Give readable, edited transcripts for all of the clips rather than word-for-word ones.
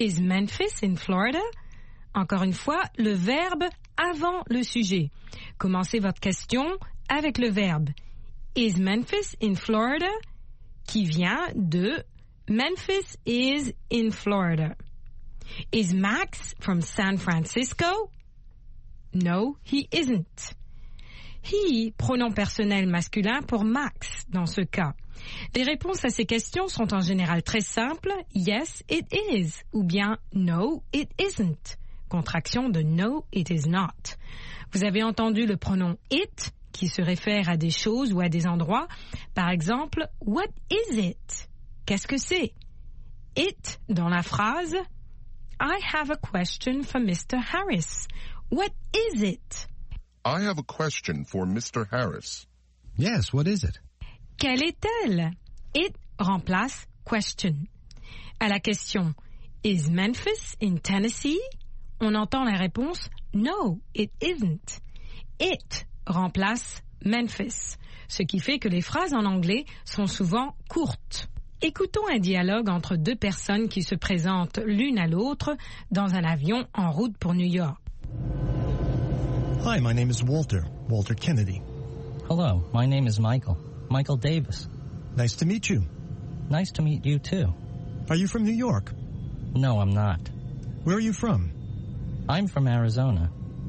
Is Memphis in Florida? Encore une fois, le verbe avant le sujet. Commencez votre question avec le verbe Is Memphis in Florida? Qui vient de Memphis is in Florida. Is Max from San Francisco? No, he isn't. He, pronom personnel masculin pour Max dans ce cas. Les réponses à ces questions sont en général très simples. Yes, it is. Ou bien no, it isn't. Contraction de no, it is not. Vous avez entendu le pronom it qui se réfère à des choses ou à des endroits. Par exemple, what is it? Qu'est-ce que c'est? It dans la phrase I have a question for Mr. Harris. What is it? I have a question for Mr. Harris. Yes, what is it? Quelle est-elle? It remplace question. À la question Is Memphis in Tennessee? On entend la réponse No, it isn't. It remplace Memphis, ce qui fait que les phrases en anglais sont souvent courtes. Écoutons un dialogue entre deux personnes qui se présentent l'une à l'autre dans un avion en route pour New York. Hi, my name is Walter Kennedy. Hello, my name is Michael Davis. Nice to meet you. Nice to meet you too. Are you from New York? No, I'm not. Where are you from? I'm from Arizona.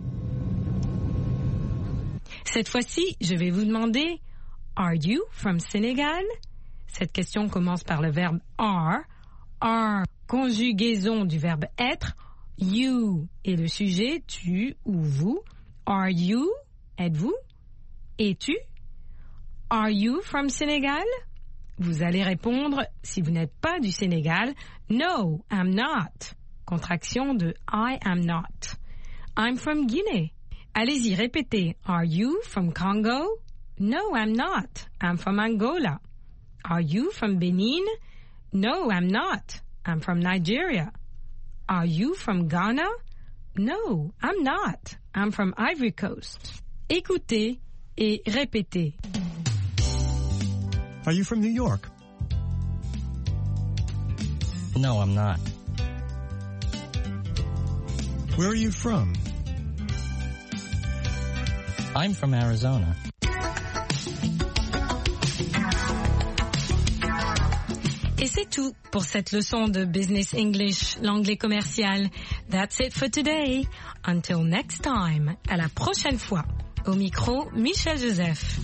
Cette fois-ci, je vais vous demander Are you from Senegal? Cette question commence par le verbe are, conjugaison du verbe être, you est le sujet, tu ou vous. Are you? Êtes-vous? Es-tu? Are you from Senegal? Vous allez répondre, si vous n'êtes pas du Sénégal, No, I'm not. Contraction de I am not. I'm from Guinée. Allez-y, répétez. Are you from Congo? No, I'm not. I'm from Angola. Are you from Benin? No, I'm not. I'm from Nigeria. Are you from Ghana? No, I'm not. I'm from Ivory Coast. Écoutez et répétez. Are you from New York? No, I'm not. Where are you from? I'm from Arizona. Et c'est tout pour cette leçon de Business English, l'anglais commercial. That's it for today. Until next time. À la prochaine fois. Au micro, Michel Joseph.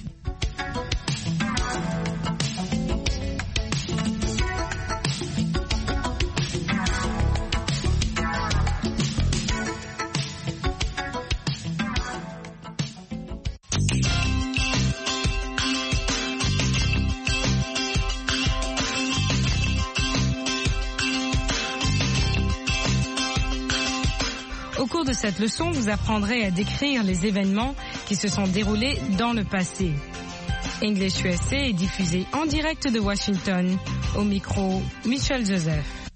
Au cours de cette leçon, vous apprendrez à décrire les événements qui se sont déroulés dans le passé. English USA est diffusé en direct de Washington. Au micro, Michel Joseph.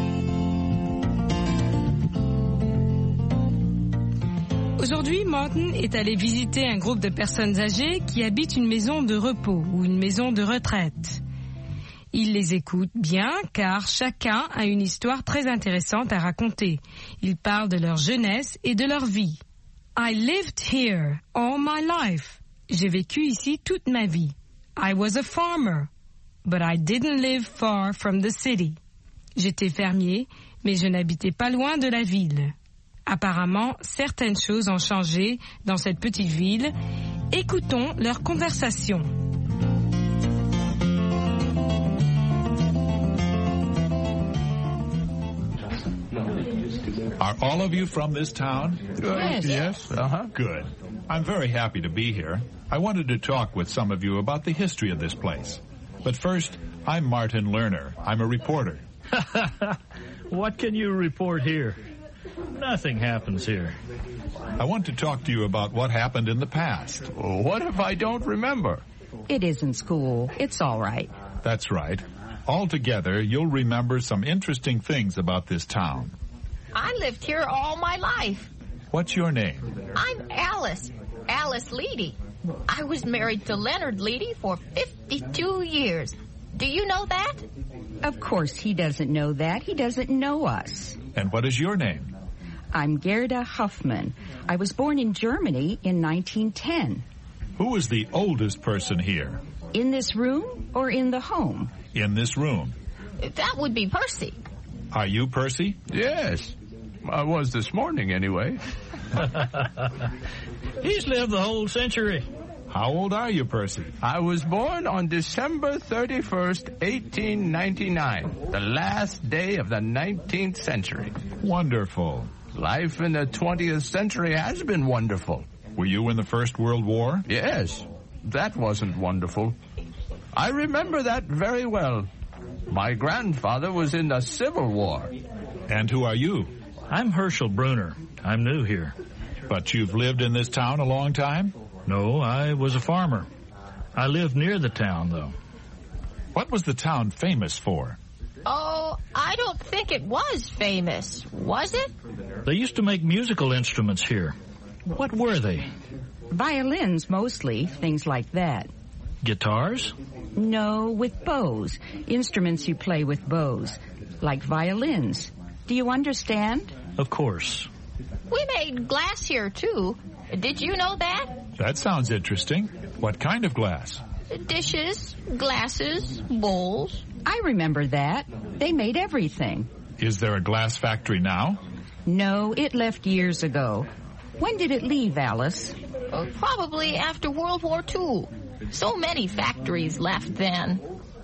Aujourd'hui, Martin est allé visiter un groupe de personnes âgées qui habitent une maison de repos ou une maison de retraite. Il les écoute bien car chacun a une histoire très intéressante à raconter. Ils parlent de leur jeunesse et de leur vie. I lived here all my life. J'ai vécu ici toute ma vie. I was a farmer, but I didn't live far from the city. J'étais fermier, mais je n'habitais pas loin de la ville. Apparemment, certaines choses ont changé dans cette petite ville. Écoutons leur conversation. Are all of you from this town? Yes. Good. I'm very happy to be here. I wanted to talk with some of you about the history of this place. But first, I'm Martin Lerner. I'm a reporter. What can you report here? Nothing happens here. I want to talk to you about what happened in the past. What if I don't remember? It isn't school. It's all right. That's right. Altogether, you'll remember some interesting things about this town. I lived here all my life. What's your name? I'm Alice Leedy. I was married to Leonard Leedy for 52 years. Do you know that? Of course he doesn't know that. He doesn't know us. And what is your name? I'm Gerda Huffman. I was born in Germany in 1910. Who is the oldest person here? In this room or in the home? In this room. That would be Percy. Are you Percy? Yes. I was this morning, anyway. He's lived the whole century. How old are you, Percy? I was born on December 31st, 1899, the last day of the 19th century. Wonderful. Life in the 20th century has been wonderful. Were you in the First World War? Yes, that wasn't wonderful. I remember that very well. My grandfather was in the Civil War. And who are you? I'm Herschel Bruner. I'm new here. But you've lived in this town a long time? No, I was a farmer. I lived near the town, though. What was the town famous for? Oh, I don't think it was famous, was it? They used to make musical instruments here. What were they? Violins mostly, things like that. Guitars? No, with bows. Instruments you play with bows. Like violins. Do you understand? Of course. We made glass here, too. Did you know that? That sounds interesting. What kind of glass? Dishes, glasses, bowls. I remember that. They made everything. Is there a glass factory now? No, it left years ago. When did it leave, Alice? Probably after World War II. So many factories left then.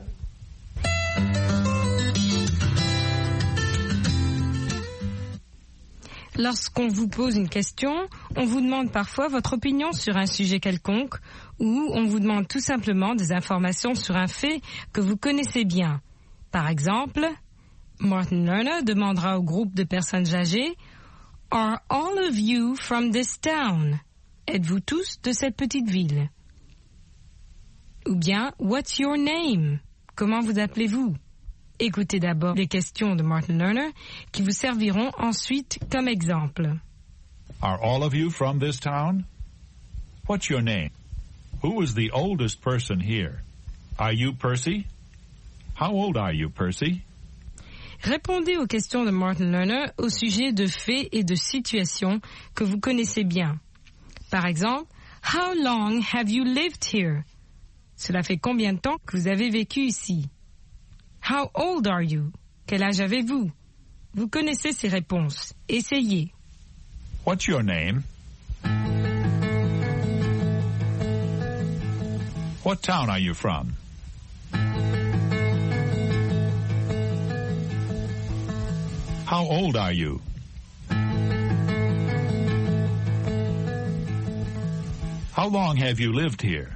Lorsqu'on vous pose une question, on vous demande parfois votre opinion sur un sujet quelconque ou on vous demande tout simplement des informations sur un fait que vous connaissez bien. Par exemple, Martin Lerner demandera au groupe de personnes âgées « Are all of you from this town? » Êtes-vous tous de cette petite ville? Ou bien « What's your name? » Comment vous appelez-vous? Écoutez d'abord les questions de Martin Lerner qui vous serviront ensuite comme exemple. Are all of you from this town? What's your name? Who is the oldest person here? Are you Percy? How old are you, Percy? Répondez aux questions de Martin Lerner au sujet de faits et de situations que vous connaissez bien. Par exemple, How long have you lived here? Cela fait combien de temps que vous avez vécu ici? How old are you? Quel âge avez-vous? Vous connaissez ces réponses. Essayez. What's your name? What town are you from? How old are you? How long have you lived here?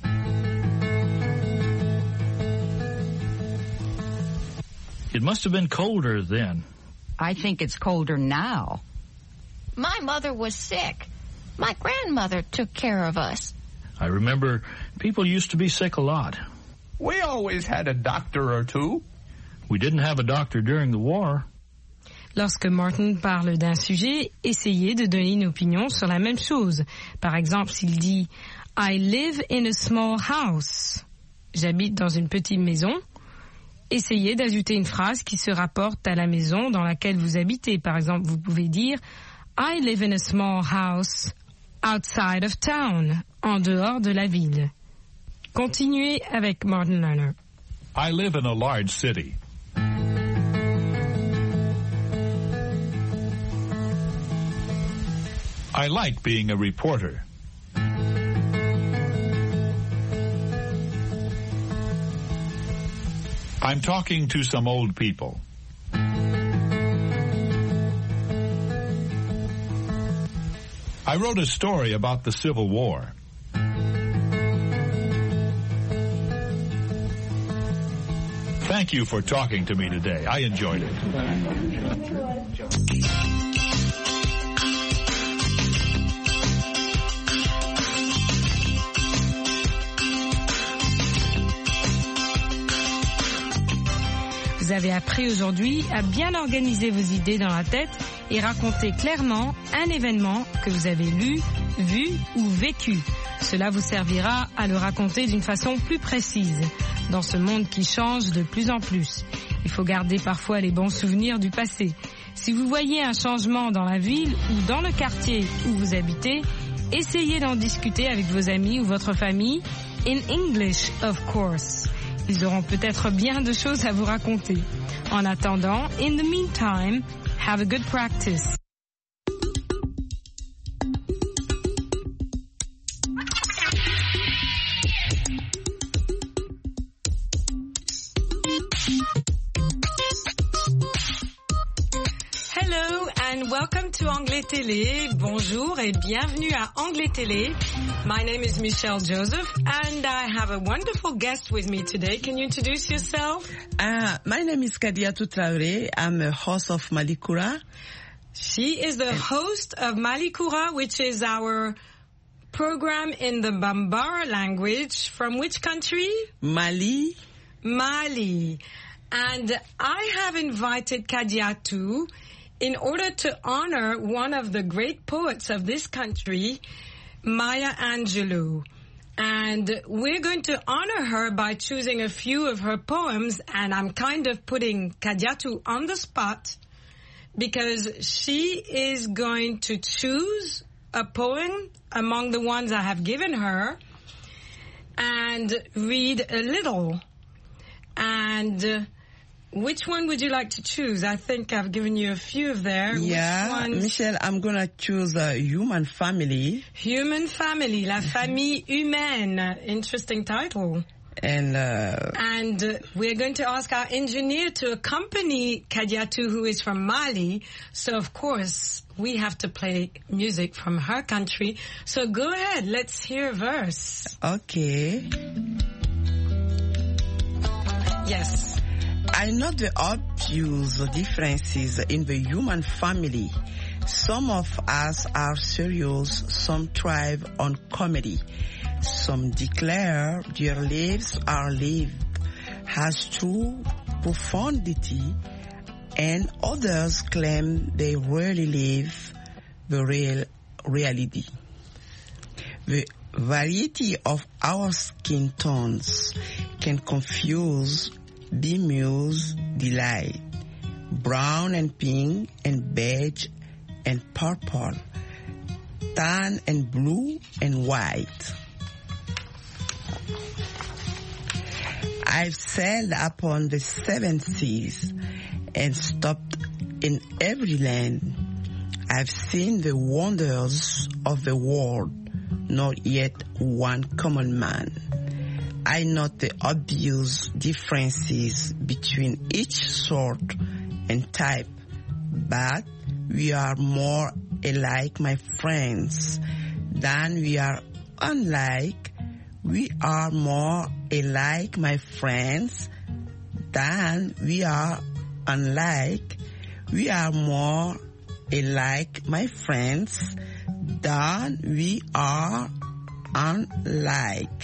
It must have been colder then. I think it's colder now. My mother was sick. My grandmother took care of us. I remember people used to be sick a lot. We always had a doctor or two. We didn't have a doctor during the war. Lorsque Martin parle d'un sujet, essayez de donner une opinion sur la même chose. Par exemple, s'il dit « I live in a small house ». J'habite dans une petite maison. Essayez d'ajouter une phrase qui se rapporte à la maison dans laquelle vous habitez. Par exemple, vous pouvez dire « I live in a small house outside of town », en dehors de la ville. Continuez avec Martin Lerner. I live in a large city. I like being a reporter. I'm talking to some old people. I wrote a story about the Civil War. Thank you for talking to me today. I enjoyed it. Vous avez appris aujourd'hui à bien organiser vos idées dans la tête et raconter clairement un événement que vous avez lu, vu ou vécu. Cela vous servira à le raconter d'une façon plus précise, dans ce monde qui change de plus en plus. Il faut garder parfois les bons souvenirs du passé. Si vous voyez un changement dans la ville ou dans le quartier où vous habitez, essayez d'en discuter avec vos amis ou votre famille, in English, of course. Ils auront peut-être bien de choses à vous raconter. En attendant, in the meantime, have a good practice. Hello and welcome to Anglais Télé. Bonjour et bienvenue à Anglais Télé. My name is Michelle Joseph and I have a wonderful guest with me today. Can you introduce yourself? My name is Kadiatou Traoré. I'm a host of Malikura. She is the host of Malikura, which is our program in the Bambara language. From which country? Mali. Mali. And I have invited Kadiatou in order to honor one of the great poets of this country, Maya Angelou. And we're going to honor her by choosing a few of her poems, and I'm kind of putting Kadiatou on the spot because she is going to choose a poem among the ones I have given her and read a little. And which one would you like to choose? I think I've given you a few there. Yeah, Michelle, I'm going to choose Human Family. Human Family, La Famille Humaine. Interesting title. And we're going to ask our engineer to accompany Kadiatou, who is from Mali. So, of course, we have to play music from her country. So go ahead, let's hear a verse. Okay. Yes. I know the obvious differences in the human family. Some of us are serious, some thrive on comedy. Some declare their lives are lived as true profundity, and others claim they really live the real reality. The variety of our skin tones can confuse, bemuse, delight. Brown and pink and beige and purple, tan and blue and white. I've sailed upon the 7 seas and stopped in every land. I've seen the wonders of the world, not yet one common man. I note the obvious differences between each sort and type, but we are more alike, my friends, than we are unlike. We are more alike, my friends, than we are unlike. We are more alike, my friends, than we are unlike.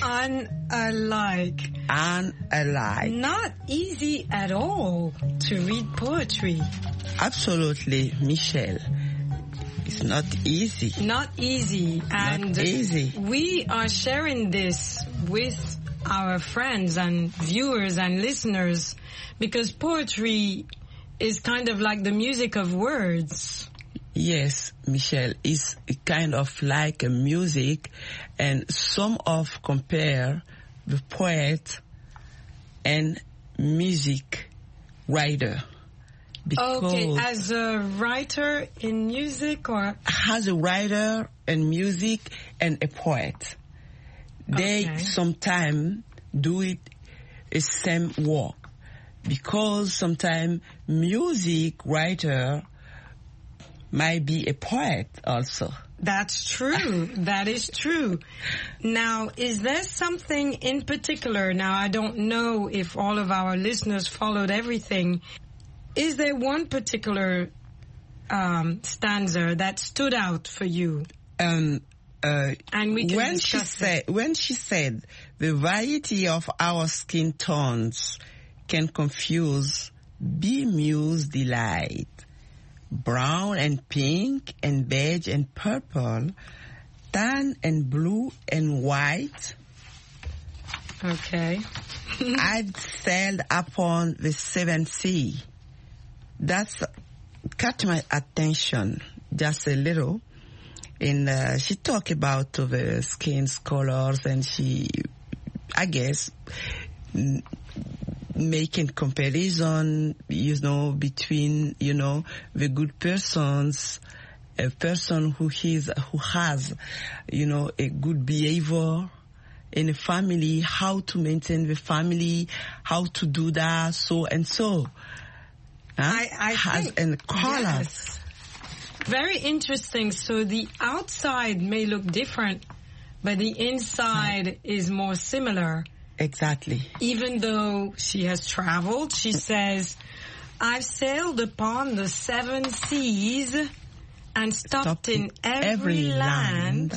Unalike. Not easy at all to read poetry. Absolutely, Michelle. It's not easy. Not easy. And not easy. We are sharing this with our friends and viewers and listeners because poetry is kind of like the music of words. Yes, Michelle, it's kind of like a music, and some of compare the poet and music writer. Okay, as a writer in music or? As a writer in music and a poet. They sometimes do it the same work because sometimes music writer might be a poet also. That's true. That is true. Now, is there something in particular? Now, I don't know if all of our listeners followed everything. Is there one particular stanza that stood out for you? And we can when she said, the variety of our skin tones can confuse, bemuse, delight. Brown and pink and beige and purple, tan and blue and white. Okay. I'd sailed upon the seventh sea. That's caught my attention just a little. And she talked about the skin's colors, and she, I guess, making comparison, between, the good persons, a person who has, a good behavior in a family, how to maintain the family, how to do that, so and so. I think, and colors. Yes. Very interesting. So the outside may look different, but the inside is more similar. Exactly. Even though she has traveled, she says, I've sailed upon the 7 seas and stopped in every land.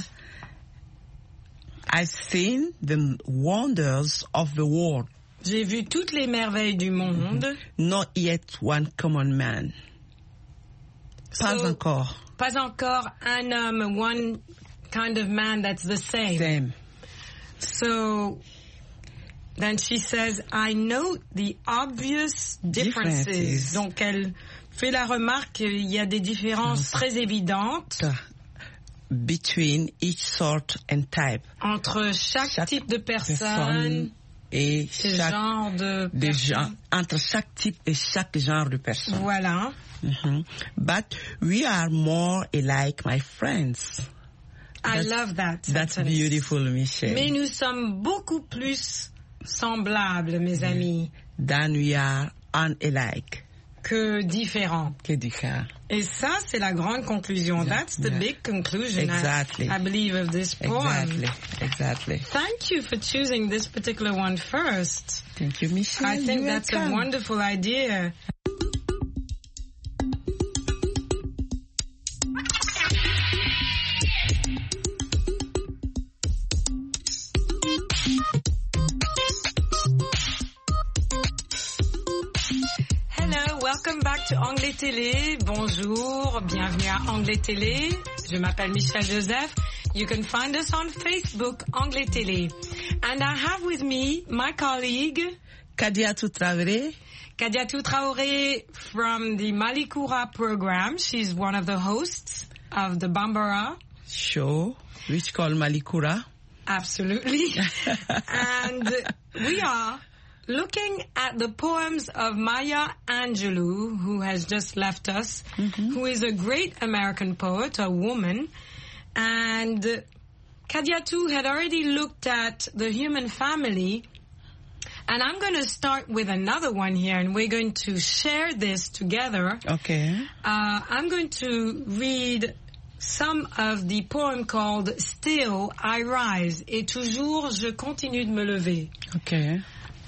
I've seen the wonders of the world. J'ai vu toutes les merveilles du monde. Not yet one common man. Pas encore. Pas encore un homme, one kind of man that's the same. Same. So then she says, I note the obvious differences. Donc elle fait la remarque qu'il y a des différences très évidentes. Between each sort and type. Entre chaque type de personne et chaque genre de personne. Entre chaque type et chaque genre de personne. Voilà. Mm-hmm. But we are more alike, my friends. I love that. That's beautiful, Michelle. Mais nous sommes beaucoup plus semblables, mes amis. Than we are unalike. Que différents. Et ça, c'est la grande conclusion. That's the big conclusion, exactly. I believe, of this poem. Exactly. Thank you for choosing this particular one first. Thank you, Michelle. I think that's a wonderful idea. Welcome back to Anglais Télé. Bonjour, bienvenue à Anglais Télé. Je m'appelle Michelle Joseph. You can find us on Facebook, Anglais Télé. And I have with me my colleague, Kadiatou Traoré. Kadiatou Traoré from the Malikoura program. She's one of the hosts of the Bambara show, which called Malikoura. Absolutely. And we are looking at the poems of Maya Angelou, who has just left us, who is a great American poet, a woman. And Kadiatou had already looked at the human family. And I'm going to start with another one here, and we're going to share this together. Okay. I'm going to read some of the poem called Still I Rise, et toujours je continue de me lever. Okay.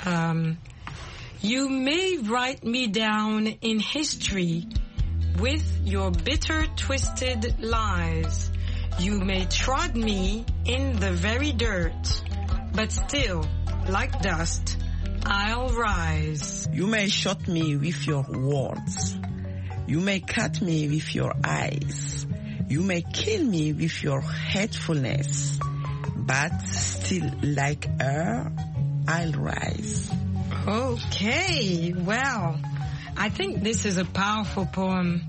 You may write me down in history with your bitter, twisted lies. You may trod me in the very dirt, but still, like dust, I'll rise. You may shut me with your words. You may cut me with your eyes. You may kill me with your hatefulness, but still, like her, I'll rise. Okay, well, I think this is a powerful poem.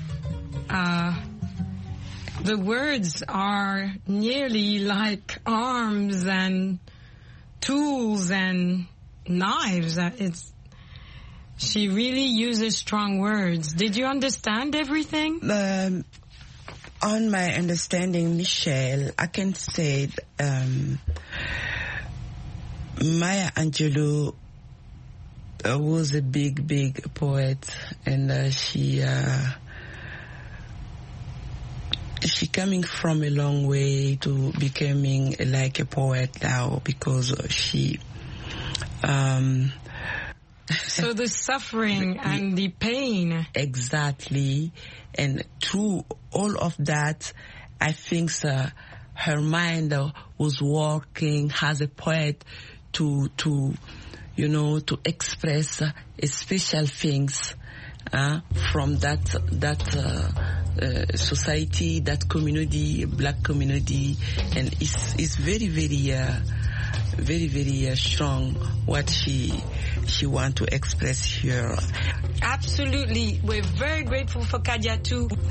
The words are nearly like arms and tools and knives. She really uses strong words. Did you understand everything? On my understanding, Michelle, I can say Maya Angelou was a big poet, and she coming from a long way to becoming like a poet now, because she so the suffering and the pain. Exactly. And through all of that, I think her mind was working as a poet to express special things from that society, that community, black community, and it's very, very strong what she want to express here. Absolutely. We're very grateful for Kadiatou.